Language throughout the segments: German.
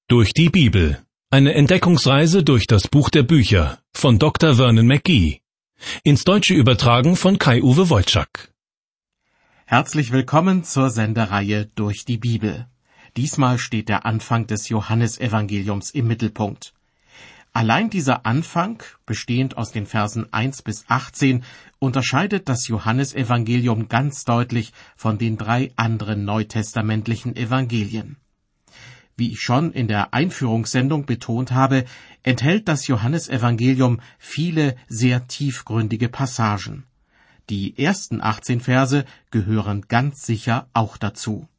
Durch die Bibel. Eine Entdeckungsreise durch das Buch der Bücher von Dr. Vernon McGee. Ins Deutsche übertragen von Kai-Uwe Wojczak. Herzlich willkommen zur Sendereihe Durch die Bibel. Diesmal steht der Anfang des Johannesevangeliums im Mittelpunkt. Allein dieser Anfang, bestehend aus den Versen 1 bis 18, unterscheidet das Johannesevangelium ganz deutlich von den 3 anderen neutestamentlichen Evangelien. Wie ich schon in der Einführungssendung betont habe, enthält das Johannesevangelium viele sehr tiefgründige Passagen. Die ersten 18 Verse gehören ganz sicher auch dazu.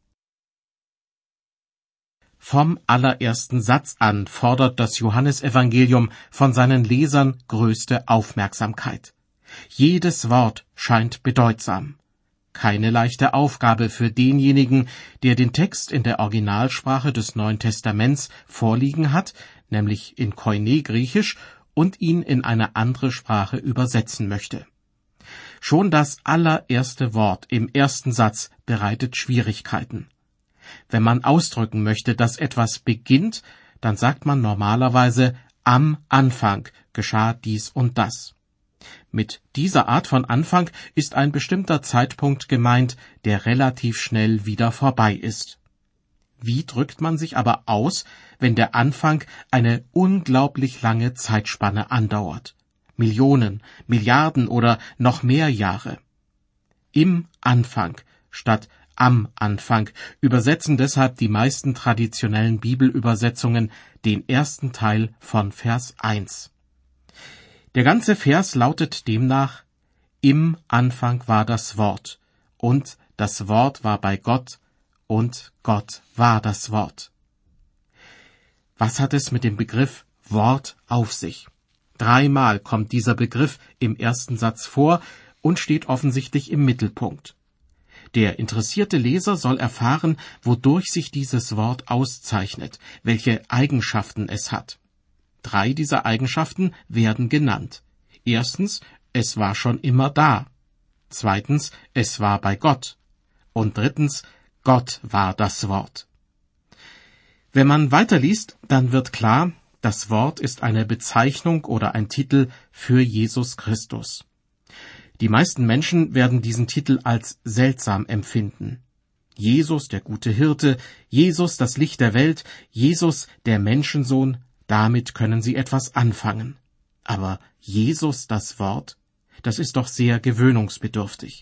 Vom allerersten Satz an fordert das Johannesevangelium von seinen Lesern größte Aufmerksamkeit. Jedes Wort scheint bedeutsam. Keine leichte Aufgabe für denjenigen, der den Text in der Originalsprache des Neuen Testaments vorliegen hat, nämlich in Koine-Griechisch, und ihn in eine andere Sprache übersetzen möchte. Schon das allererste Wort im ersten Satz bereitet Schwierigkeiten. Wenn man ausdrücken möchte, dass etwas beginnt, dann sagt man normalerweise, am Anfang geschah dies und das. Mit dieser Art von Anfang ist ein bestimmter Zeitpunkt gemeint, der relativ schnell wieder vorbei ist. Wie drückt man sich aber aus, wenn der Anfang eine unglaublich lange Zeitspanne andauert? Millionen, Milliarden oder noch mehr Jahre. Im Anfang statt am Anfang übersetzen deshalb die meisten traditionellen Bibelübersetzungen den ersten Teil von Vers 1. Der ganze Vers lautet demnach: Im Anfang war das Wort, und das Wort war bei Gott, und Gott war das Wort. Was hat es mit dem Begriff Wort auf sich? 3-mal kommt dieser Begriff im ersten Satz vor und steht offensichtlich im Mittelpunkt. Der interessierte Leser soll erfahren, wodurch sich dieses Wort auszeichnet, welche Eigenschaften es hat. 3 dieser Eigenschaften werden genannt. Erstens, es war schon immer da. Zweitens, es war bei Gott. Und drittens, Gott war das Wort. Wenn man weiterliest, dann wird klar, das Wort ist eine Bezeichnung oder ein Titel für Jesus Christus. Die meisten Menschen werden diesen Titel als seltsam empfinden. Jesus, der gute Hirte, Jesus, das Licht der Welt, Jesus, der Menschensohn, damit können sie etwas anfangen. Aber Jesus, das Wort, das ist doch sehr gewöhnungsbedürftig.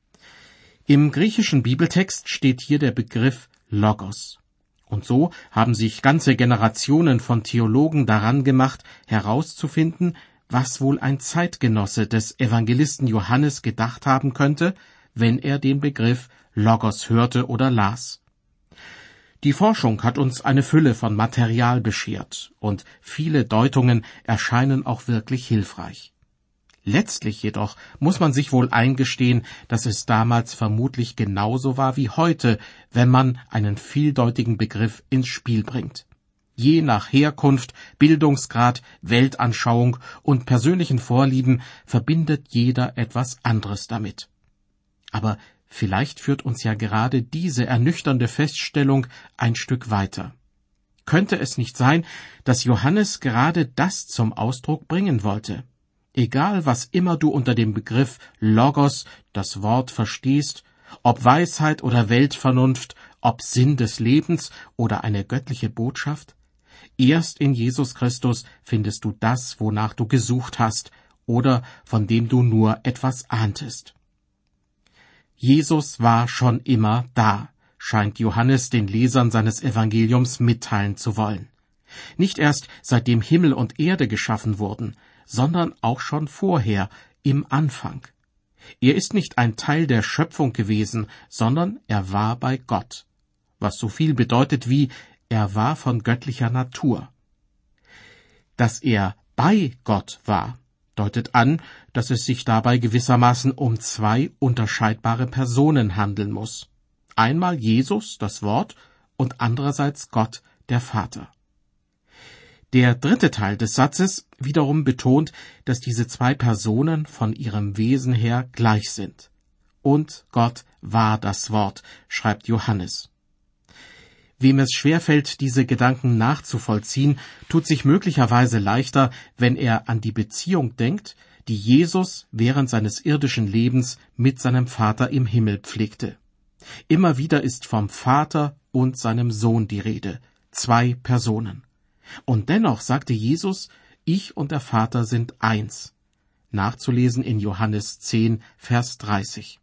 Im griechischen Bibeltext steht hier der Begriff Logos. Und so haben sich ganze Generationen von Theologen daran gemacht, herauszufinden, was wohl ein Zeitgenosse des Evangelisten Johannes gedacht haben könnte, wenn er den Begriff Logos hörte oder las. Die Forschung hat uns eine Fülle von Material beschert, und viele Deutungen erscheinen auch wirklich hilfreich. Letztlich jedoch muss man sich wohl eingestehen, dass es damals vermutlich genauso war wie heute, wenn man einen vieldeutigen Begriff ins Spiel bringt. Je nach Herkunft, Bildungsgrad, Weltanschauung und persönlichen Vorlieben verbindet jeder etwas anderes damit. Aber vielleicht führt uns ja gerade diese ernüchternde Feststellung ein Stück weiter. Könnte es nicht sein, dass Johannes gerade das zum Ausdruck bringen wollte? Egal, was immer du unter dem Begriff Logos, das Wort, verstehst, ob Weisheit oder Weltvernunft, ob Sinn des Lebens oder eine göttliche Botschaft, erst in Jesus Christus findest du das, wonach du gesucht hast oder von dem du nur etwas ahntest. Jesus war schon immer da, scheint Johannes den Lesern seines Evangeliums mitteilen zu wollen. Nicht erst seitdem Himmel und Erde geschaffen wurden, sondern auch schon vorher, im Anfang. Er ist nicht ein Teil der Schöpfung gewesen, sondern er war bei Gott, was so viel bedeutet wie, er war von göttlicher Natur. Dass er bei Gott war, deutet an, dass es sich dabei gewissermaßen um 2 unterscheidbare Personen handeln muss. Einmal Jesus, das Wort, und andererseits Gott, der Vater. Der dritte Teil des Satzes wiederum betont, dass diese 2 Personen von ihrem Wesen her gleich sind. Und Gott war das Wort, schreibt Johannes. Wem es schwerfällt, diese Gedanken nachzuvollziehen, tut sich möglicherweise leichter, wenn er an die Beziehung denkt, die Jesus während seines irdischen Lebens mit seinem Vater im Himmel pflegte. Immer wieder ist vom Vater und seinem Sohn die Rede, 2 Personen. Und dennoch sagte Jesus, ich und der Vater sind eins. Nachzulesen in Johannes 10, Vers 30.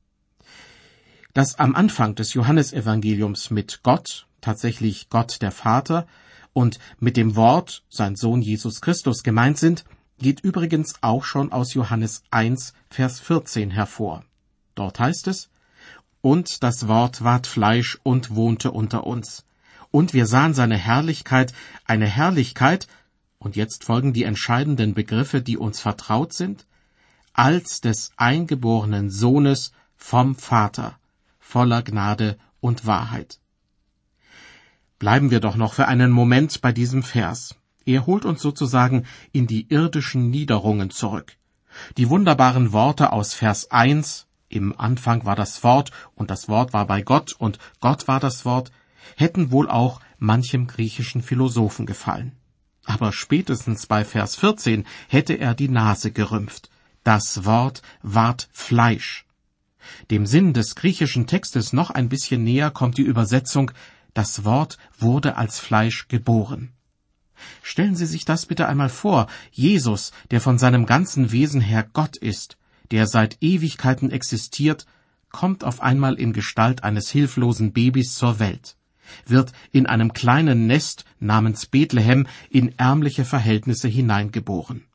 Dass am Anfang des Johannesevangeliums mit Gott, tatsächlich Gott der Vater, und mit dem Wort, sein Sohn Jesus Christus, gemeint sind, geht übrigens auch schon aus Johannes 1, Vers 14 hervor. Dort heißt es, und das Wort ward Fleisch und wohnte unter uns. Und wir sahen seine Herrlichkeit, eine Herrlichkeit, und jetzt folgen die entscheidenden Begriffe, die uns vertraut sind, als des eingeborenen Sohnes vom Vater, voller Gnade und Wahrheit. Bleiben wir doch noch für einen Moment bei diesem Vers. Er holt uns sozusagen in die irdischen Niederungen zurück. Die wunderbaren Worte aus Vers 1, im Anfang war das Wort, und das Wort war bei Gott, und Gott war das Wort, hätten wohl auch manchem griechischen Philosophen gefallen. Aber spätestens bei Vers 14 hätte er die Nase gerümpft. Das Wort ward Fleisch. Dem Sinn des griechischen Textes noch ein bisschen näher kommt die Übersetzung, das Wort wurde als Fleisch geboren. Stellen Sie sich das bitte einmal vor, Jesus, der von seinem ganzen Wesen her Gott ist, der seit Ewigkeiten existiert, kommt auf einmal in Gestalt eines hilflosen Babys zur Welt, wird in einem kleinen Nest namens Bethlehem in ärmliche Verhältnisse hineingeboren.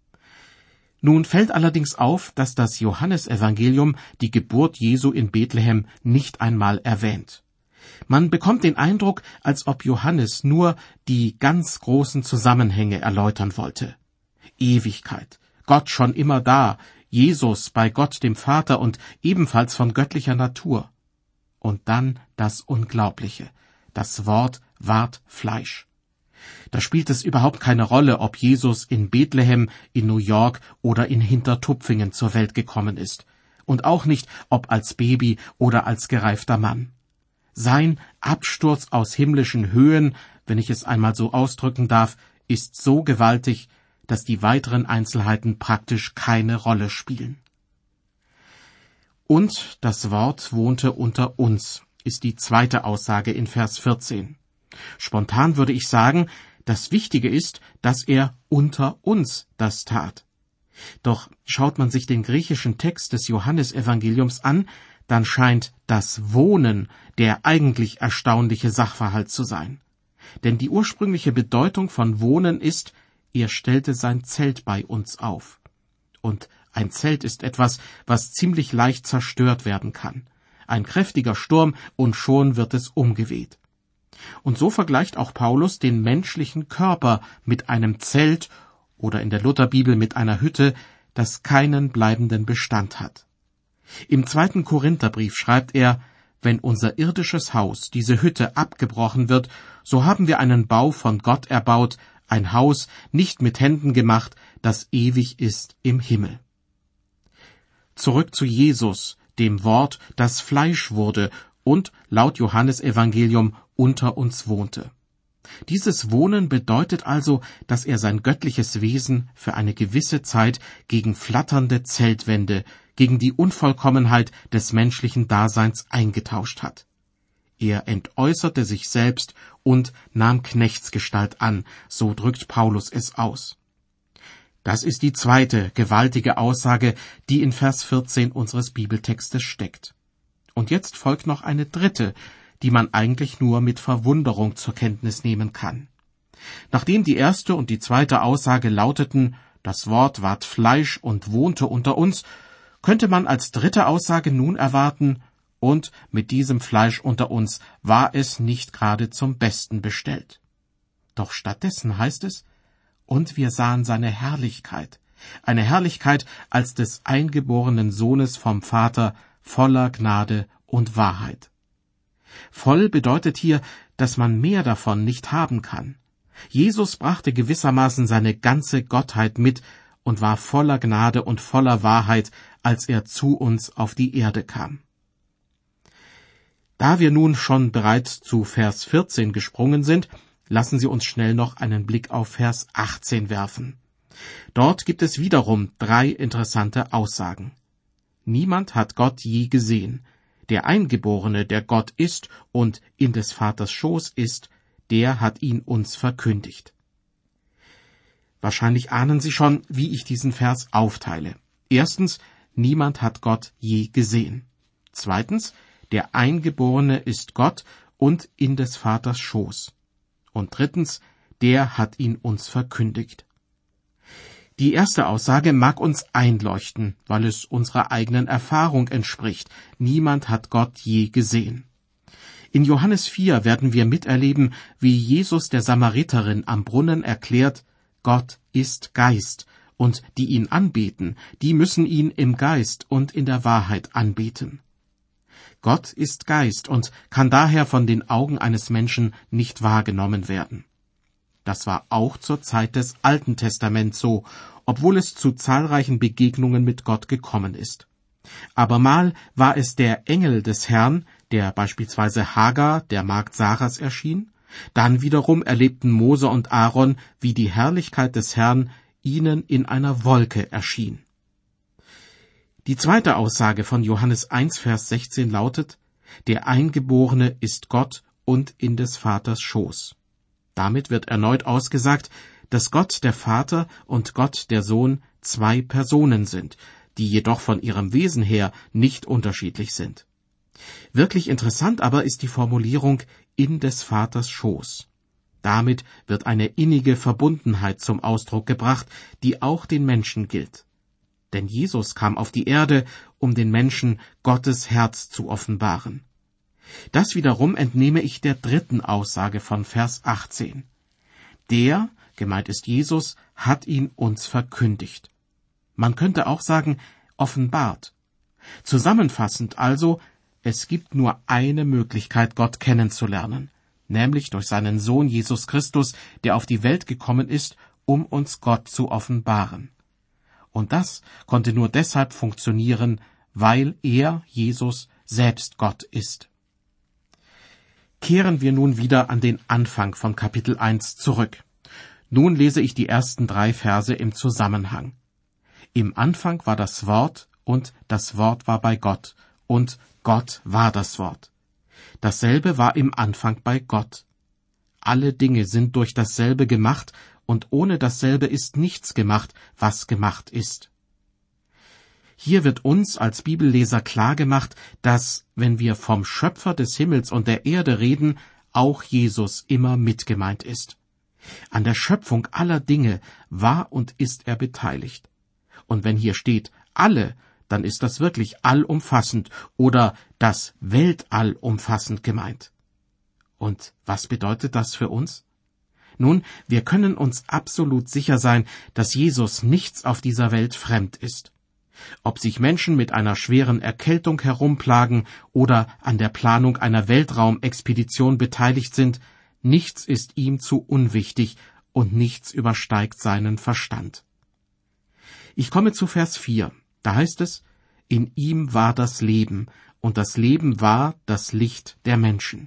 Nun fällt allerdings auf, dass das Johannesevangelium die Geburt Jesu in Bethlehem nicht einmal erwähnt. Man bekommt den Eindruck, als ob Johannes nur die ganz großen Zusammenhänge erläutern wollte. Ewigkeit, Gott schon immer da, Jesus bei Gott dem Vater und ebenfalls von göttlicher Natur. Und dann das Unglaubliche, das Wort ward Fleisch. Da spielt es überhaupt keine Rolle, ob Jesus in Bethlehem, in New York oder in Hintertupfingen zur Welt gekommen ist. Und auch nicht, ob als Baby oder als gereifter Mann. Sein Absturz aus himmlischen Höhen, wenn ich es einmal so ausdrücken darf, ist so gewaltig, dass die weiteren Einzelheiten praktisch keine Rolle spielen. Und das Wort wohnte unter uns, ist die zweite Aussage in Vers 14. Spontan würde ich sagen, das Wichtige ist, dass er unter uns das tat. Doch schaut man sich den griechischen Text des Johannesevangeliums an, dann scheint das Wohnen der eigentlich erstaunliche Sachverhalt zu sein. Denn die ursprüngliche Bedeutung von Wohnen ist, er stellte sein Zelt bei uns auf. Und ein Zelt ist etwas, was ziemlich leicht zerstört werden kann. Ein kräftiger Sturm und schon wird es umgeweht. Und so vergleicht auch Paulus den menschlichen Körper mit einem Zelt oder in der Lutherbibel mit einer Hütte, das keinen bleibenden Bestand hat. Im 2. Korintherbrief schreibt er, wenn unser irdisches Haus, diese Hütte, abgebrochen wird, so haben wir einen Bau von Gott erbaut, ein Haus nicht mit Händen gemacht, das ewig ist im Himmel. Zurück zu Jesus, dem Wort, das Fleisch wurde und, laut Johannesevangelium, unter uns wohnte. Dieses Wohnen bedeutet also, dass er sein göttliches Wesen für eine gewisse Zeit gegen flatternde Zeltwände, gegen die Unvollkommenheit des menschlichen Daseins eingetauscht hat. Er entäußerte sich selbst und nahm Knechtsgestalt an, so drückt Paulus es aus. Das ist die zweite gewaltige Aussage, die in Vers 14 unseres Bibeltextes steckt. Und jetzt folgt noch eine dritte, die man eigentlich nur mit Verwunderung zur Kenntnis nehmen kann. Nachdem die erste und die zweite Aussage lauteten, das Wort ward Fleisch und wohnte unter uns, könnte man als dritte Aussage nun erwarten, und mit diesem Fleisch unter uns war es nicht gerade zum Besten bestellt. Doch stattdessen heißt es, und wir sahen seine Herrlichkeit, eine Herrlichkeit als des eingeborenen Sohnes vom Vater, voller Gnade und Wahrheit. Voll bedeutet hier, dass man mehr davon nicht haben kann. Jesus brachte gewissermaßen seine ganze Gottheit mit und war voller Gnade und voller Wahrheit, als er zu uns auf die Erde kam. Da wir nun schon bereits zu Vers 14 gesprungen sind, lassen Sie uns schnell noch einen Blick auf Vers 18 werfen. Dort gibt es wiederum 3 interessante Aussagen. Niemand hat Gott je gesehen. Der Eingeborene, der Gott ist und in des Vaters Schoß ist, der hat ihn uns verkündigt. Wahrscheinlich ahnen Sie schon, wie ich diesen Vers aufteile. Erstens, niemand hat Gott je gesehen. Zweitens, der Eingeborene ist Gott und in des Vaters Schoß. Und drittens, der hat ihn uns verkündigt. Die erste Aussage mag uns einleuchten, weil es unserer eigenen Erfahrung entspricht. Niemand hat Gott je gesehen. In Johannes 4 werden wir miterleben, wie Jesus der Samariterin am Brunnen erklärt, Gott ist Geist, und die ihn anbeten, die müssen ihn im Geist und in der Wahrheit anbeten. Gott ist Geist und kann daher von den Augen eines Menschen nicht wahrgenommen werden. Das war auch zur Zeit des Alten Testaments so, obwohl es zu zahlreichen Begegnungen mit Gott gekommen ist. Abermal war es der Engel des Herrn, der beispielsweise Hagar, der Magd Sarahs, erschien. Dann wiederum erlebten Mose und Aaron, wie die Herrlichkeit des Herrn ihnen in einer Wolke erschien. Die zweite Aussage von Johannes 1, Vers 16 lautet, der Eingeborene ist Gott und in des Vaters Schoß. Damit wird erneut ausgesagt, dass Gott der Vater und Gott der Sohn 2 Personen sind, die jedoch von ihrem Wesen her nicht unterschiedlich sind. Wirklich interessant aber ist die Formulierung in des Vaters Schoß. Damit wird eine innige Verbundenheit zum Ausdruck gebracht, die auch den Menschen gilt. Denn Jesus kam auf die Erde, um den Menschen Gottes Herz zu offenbaren. Das wiederum entnehme ich der dritten Aussage von Vers 18. Der, gemeint ist Jesus, hat ihn uns verkündigt. Man könnte auch sagen, offenbart. Zusammenfassend also, es gibt nur eine Möglichkeit, Gott kennenzulernen, nämlich durch seinen Sohn Jesus Christus, der auf die Welt gekommen ist, um uns Gott zu offenbaren. Und das konnte nur deshalb funktionieren, weil er, Jesus, selbst Gott ist. Kehren wir nun wieder an den Anfang von Kapitel 1 zurück. Nun lese ich die ersten 3 Verse im Zusammenhang. Im Anfang war das Wort, und das Wort war bei Gott, und Gott war das Wort. Dasselbe war im Anfang bei Gott. Alle Dinge sind durch dasselbe gemacht, und ohne dasselbe ist nichts gemacht, was gemacht ist. Hier wird uns als Bibelleser klargemacht, dass, wenn wir vom Schöpfer des Himmels und der Erde reden, auch Jesus immer mitgemeint ist. An der Schöpfung aller Dinge war und ist er beteiligt. Und wenn hier steht alle, dann ist das wirklich allumfassend oder das Weltall umfassend gemeint. Und was bedeutet das für uns? Nun, wir können uns absolut sicher sein, dass Jesus nichts auf dieser Welt fremd ist. Ob sich Menschen mit einer schweren Erkältung herumplagen oder an der Planung einer Weltraumexpedition beteiligt sind, nichts ist ihm zu unwichtig und nichts übersteigt seinen Verstand. Ich komme zu Vers 4. Da heißt es, in ihm war das Leben, und das Leben war das Licht der Menschen.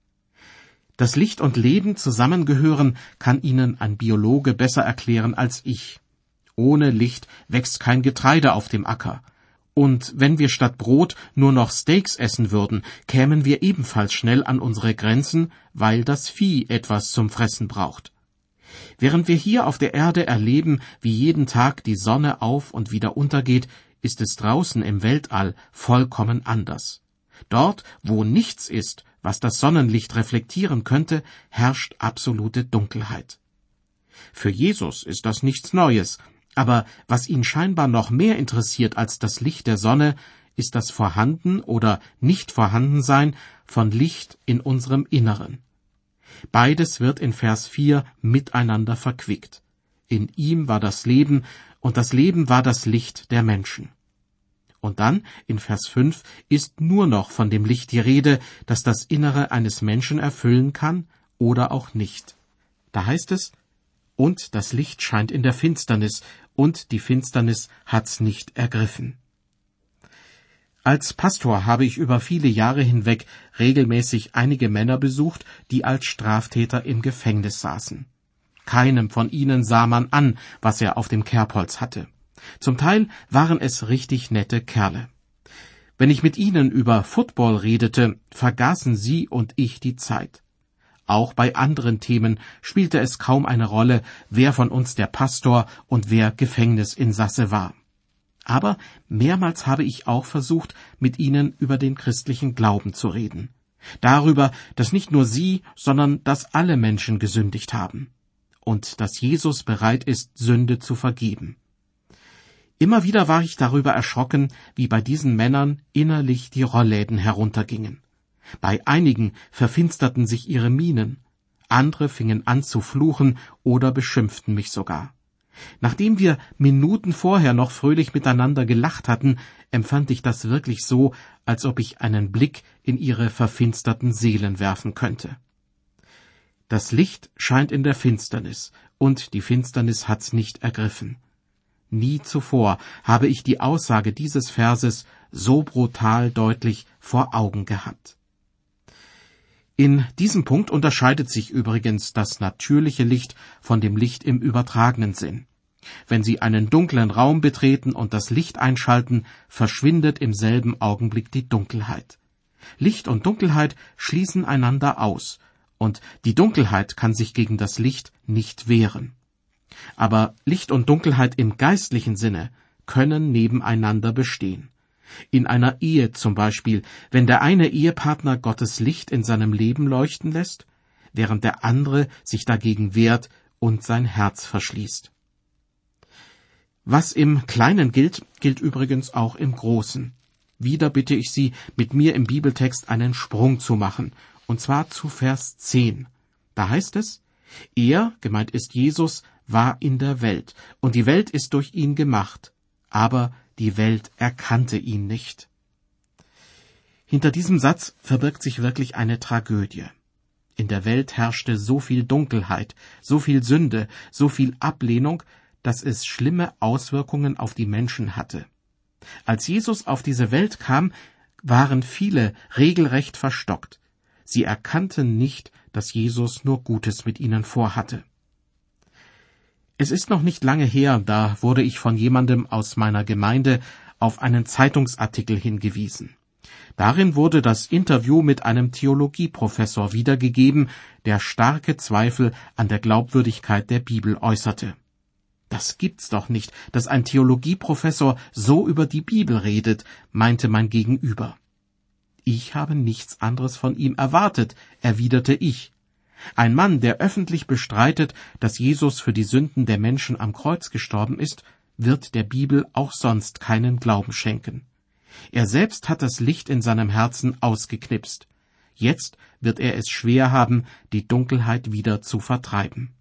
Dass Licht und Leben zusammengehören, kann Ihnen ein Biologe besser erklären als ich. Ohne Licht wächst kein Getreide auf dem Acker. Und wenn wir statt Brot nur noch Steaks essen würden, kämen wir ebenfalls schnell an unsere Grenzen, weil das Vieh etwas zum Fressen braucht. Während wir hier auf der Erde erleben, wie jeden Tag die Sonne auf und wieder untergeht, ist es draußen im Weltall vollkommen anders. Dort, wo nichts ist, was das Sonnenlicht reflektieren könnte, herrscht absolute Dunkelheit. Für Jesus ist das nichts Neues, aber was ihn scheinbar noch mehr interessiert als das Licht der Sonne, ist das Vorhanden- oder Nicht-Vorhandensein von Licht in unserem Inneren. Beides wird in Vers 4 miteinander verquickt. In ihm war das Leben, und das Leben war das Licht der Menschen. Und dann, in Vers 5, ist nur noch von dem Licht die Rede, das das Innere eines Menschen erfüllen kann oder auch nicht. Da heißt es, und das Licht scheint in der Finsternis, und die Finsternis hat's nicht ergriffen. Als Pastor habe ich über viele Jahre hinweg regelmäßig einige Männer besucht, die als Straftäter im Gefängnis saßen. Keinem von ihnen sah man an, was er auf dem Kerbholz hatte. Zum Teil waren es richtig nette Kerle. Wenn ich mit ihnen über Football redete, vergaßen sie und ich die Zeit. Auch bei anderen Themen spielte es kaum eine Rolle, wer von uns der Pastor und wer Gefängnisinsasse war. Aber mehrmals habe ich auch versucht, mit ihnen über den christlichen Glauben zu reden. Darüber, dass nicht nur sie, sondern dass alle Menschen gesündigt haben. Und dass Jesus bereit ist, Sünde zu vergeben. Immer wieder war ich darüber erschrocken, wie bei diesen Männern innerlich die Rollläden heruntergingen. Bei einigen verfinsterten sich ihre Mienen, andere fingen an zu fluchen oder beschimpften mich sogar. Nachdem wir Minuten vorher noch fröhlich miteinander gelacht hatten, empfand ich das wirklich so, als ob ich einen Blick in ihre verfinsterten Seelen werfen könnte. Das Licht scheint in der Finsternis, und die Finsternis hat's nicht ergriffen. Nie zuvor habe ich die Aussage dieses Verses so brutal deutlich vor Augen gehabt. In diesem Punkt unterscheidet sich übrigens das natürliche Licht von dem Licht im übertragenen Sinn. Wenn Sie einen dunklen Raum betreten und das Licht einschalten, verschwindet im selben Augenblick die Dunkelheit. Licht und Dunkelheit schließen einander aus, und die Dunkelheit kann sich gegen das Licht nicht wehren. Aber Licht und Dunkelheit im geistlichen Sinne können nebeneinander bestehen. In einer Ehe zum Beispiel, wenn der eine Ehepartner Gottes Licht in seinem Leben leuchten lässt, während der andere sich dagegen wehrt und sein Herz verschließt. Was im Kleinen gilt, gilt übrigens auch im Großen. Wieder bitte ich Sie, mit mir im Bibeltext einen Sprung zu machen, und zwar zu Vers 10. Da heißt es: Er, gemeint ist Jesus, war in der Welt, und die Welt ist durch ihn gemacht, aber die Welt erkannte ihn nicht. Hinter diesem Satz verbirgt sich wirklich eine Tragödie. In der Welt herrschte so viel Dunkelheit, so viel Sünde, so viel Ablehnung, dass es schlimme Auswirkungen auf die Menschen hatte. Als Jesus auf diese Welt kam, waren viele regelrecht verstockt. Sie erkannten nicht, dass Jesus nur Gutes mit ihnen vorhatte. Es ist noch nicht lange her, da wurde ich von jemandem aus meiner Gemeinde auf einen Zeitungsartikel hingewiesen. Darin wurde das Interview mit einem Theologieprofessor wiedergegeben, der starke Zweifel an der Glaubwürdigkeit der Bibel äußerte. Das gibt's doch nicht, dass ein Theologieprofessor so über die Bibel redet, meinte mein Gegenüber. Ich habe nichts anderes von ihm erwartet, erwiderte ich. Ein Mann, der öffentlich bestreitet, dass Jesus für die Sünden der Menschen am Kreuz gestorben ist, wird der Bibel auch sonst keinen Glauben schenken. Er selbst hat das Licht in seinem Herzen ausgeknipst. Jetzt wird er es schwer haben, die Dunkelheit wieder zu vertreiben.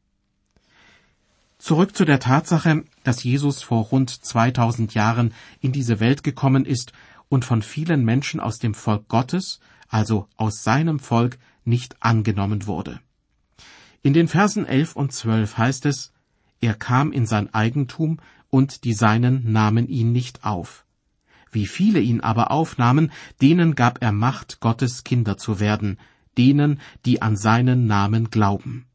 Zurück zu der Tatsache, dass Jesus vor rund 2000 Jahren in diese Welt gekommen ist und von vielen Menschen aus dem Volk Gottes, also aus seinem Volk, nicht angenommen wurde. In den Versen 11 und 12 heißt es: Er kam in sein Eigentum, und die Seinen nahmen ihn nicht auf. Wie viele ihn aber aufnahmen, denen gab er Macht, Gottes Kinder zu werden, denen, die an seinen Namen glauben.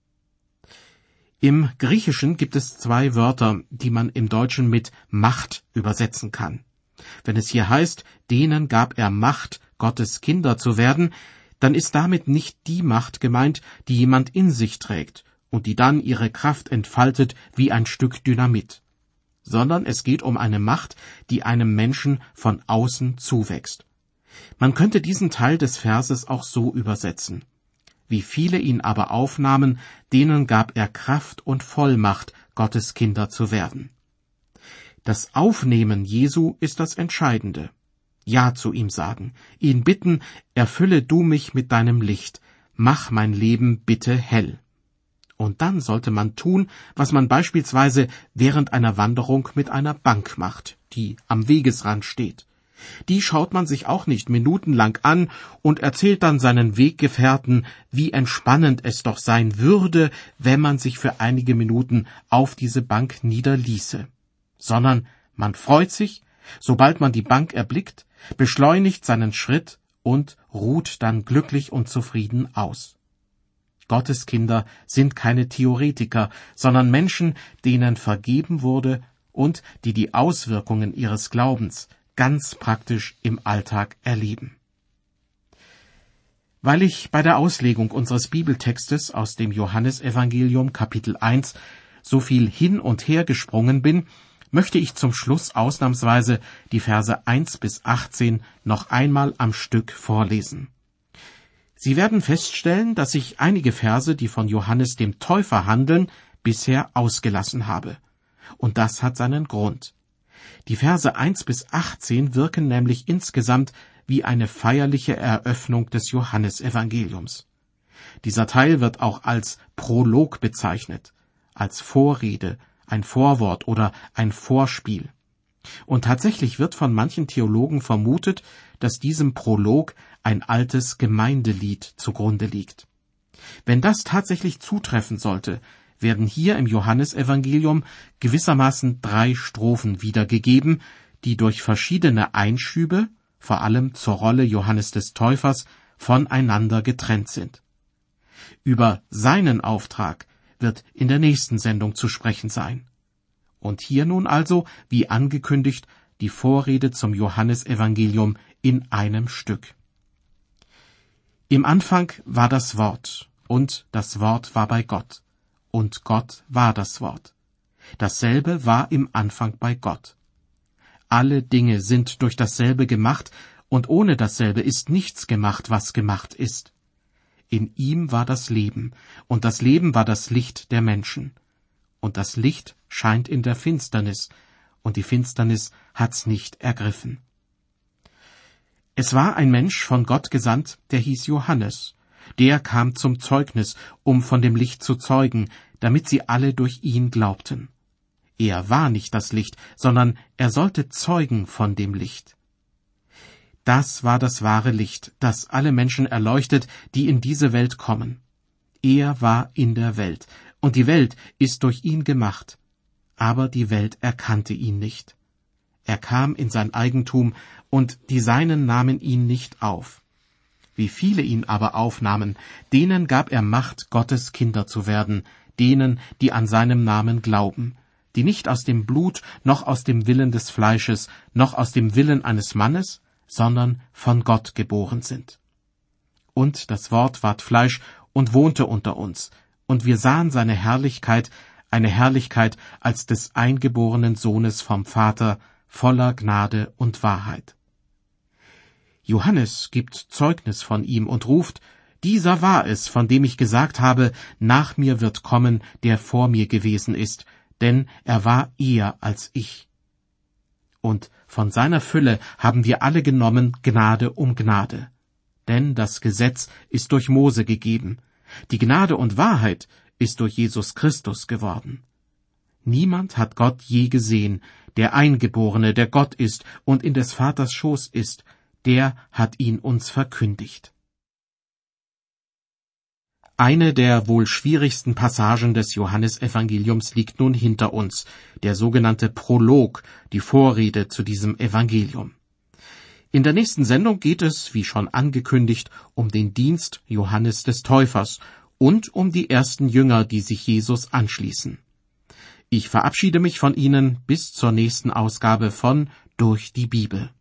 Im Griechischen gibt es 2 Wörter, die man im Deutschen mit Macht übersetzen kann. Wenn es hier heißt, denen gab er Macht, Gottes Kinder zu werden, dann ist damit nicht die Macht gemeint, die jemand in sich trägt und die dann ihre Kraft entfaltet wie ein Stück Dynamit, sondern es geht um eine Macht, die einem Menschen von außen zuwächst. Man könnte diesen Teil des Verses auch so übersetzen: Wie viele ihn aber aufnahmen, denen gab er Kraft und Vollmacht, Gottes Kinder zu werden. Das Aufnehmen Jesu ist das Entscheidende. Ja zu ihm sagen, ihn bitten, erfülle du mich mit deinem Licht, mach mein Leben bitte hell. Und dann sollte man tun, was man beispielsweise während einer Wanderung mit einer Bank macht, die am Wegesrand steht. Die schaut man sich auch nicht minutenlang an und erzählt dann seinen Weggefährten, wie entspannend es doch sein würde, wenn man sich für einige Minuten auf diese Bank niederließe. Sondern man freut sich, sobald man die Bank erblickt, beschleunigt seinen Schritt und ruht dann glücklich und zufrieden aus. Gottes Kinder sind keine Theoretiker, sondern Menschen, denen vergeben wurde und die die Auswirkungen ihres Glaubens ganz praktisch im Alltag erleben. Weil ich bei der Auslegung unseres Bibeltextes aus dem Johannesevangelium Kapitel 1 so viel hin und her gesprungen bin, möchte ich zum Schluss ausnahmsweise die Verse 1 bis 18 noch einmal am Stück vorlesen. Sie werden feststellen, dass ich einige Verse, die von Johannes dem Täufer handeln, bisher ausgelassen habe. Und das hat seinen Grund. Die Verse 1 bis 18 wirken nämlich insgesamt wie eine feierliche Eröffnung des Johannesevangeliums. Dieser Teil wird auch als Prolog bezeichnet, als Vorrede, ein Vorwort oder ein Vorspiel. Und tatsächlich wird von manchen Theologen vermutet, dass diesem Prolog ein altes Gemeindelied zugrunde liegt. Wenn das tatsächlich zutreffen sollte, werden hier im Johannesevangelium gewissermaßen 3 Strophen wiedergegeben, die durch verschiedene Einschübe, vor allem zur Rolle Johannes des Täufers, voneinander getrennt sind. Über seinen Auftrag wird in der nächsten Sendung zu sprechen sein. Und hier nun also, wie angekündigt, die Vorrede zum Johannesevangelium in einem Stück. Im Anfang war das Wort, und das Wort war bei Gott, und Gott war das Wort. Dasselbe war im Anfang bei Gott. Alle Dinge sind durch dasselbe gemacht, und ohne dasselbe ist nichts gemacht, was gemacht ist. In ihm war das Leben, und das Leben war das Licht der Menschen. Und das Licht scheint in der Finsternis, und die Finsternis hat's nicht ergriffen. Es war ein Mensch von Gott gesandt, der hieß Johannes. Der kam zum Zeugnis, um von dem Licht zu zeugen, damit sie alle durch ihn glaubten. Er war nicht das Licht, sondern er sollte zeugen von dem Licht. Das war das wahre Licht, das alle Menschen erleuchtet, die in diese Welt kommen. Er war in der Welt, und die Welt ist durch ihn gemacht. Aber die Welt erkannte ihn nicht. Er kam in sein Eigentum, und die Seinen nahmen ihn nicht auf. Wie viele ihn aber aufnahmen, denen gab er Macht, Gottes Kinder zu werden, denen, die an seinem Namen glauben, die nicht aus dem Blut, noch aus dem Willen des Fleisches, noch aus dem Willen eines Mannes, sondern von Gott geboren sind. Und das Wort ward Fleisch und wohnte unter uns, und wir sahen seine Herrlichkeit, eine Herrlichkeit als des eingeborenen Sohnes vom Vater, voller Gnade und Wahrheit. Johannes gibt Zeugnis von ihm und ruft: Dieser war es, von dem ich gesagt habe, nach mir wird kommen, der vor mir gewesen ist, denn er war eher als ich. Und von seiner Fülle haben wir alle genommen, Gnade um Gnade. Denn das Gesetz ist durch Mose gegeben, die Gnade und Wahrheit ist durch Jesus Christus geworden. Niemand hat Gott je gesehen, der Eingeborene, der Gott ist und in des Vaters Schoß ist, der hat ihn uns verkündigt. Eine der wohl schwierigsten Passagen des Johannesevangeliums liegt nun hinter uns, der sogenannte Prolog, die Vorrede zu diesem Evangelium. In der nächsten Sendung geht es, wie schon angekündigt, um den Dienst Johannes des Täufers und um die ersten Jünger, die sich Jesus anschließen. Ich verabschiede mich von Ihnen bis zur nächsten Ausgabe von Durch die Bibel.